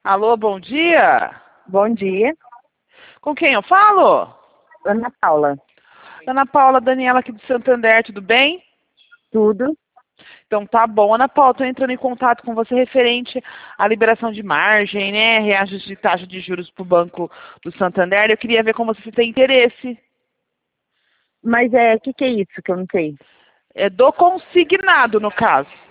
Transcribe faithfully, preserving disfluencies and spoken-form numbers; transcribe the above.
Alô, bom dia. Bom dia, Com quem eu falo? Ana Paula. Ana Paula, Daniela aqui do Santander, tudo bem? Tudo? Então tá bom. Ana Paula, estou entrando em contato com você referente à liberação de margem, né? Reajuste de taxa de juros para o Banco do Santander. Eu queria ver como você tem interesse. Mas é, o que, que é isso que eu não sei? É do consignado, no caso.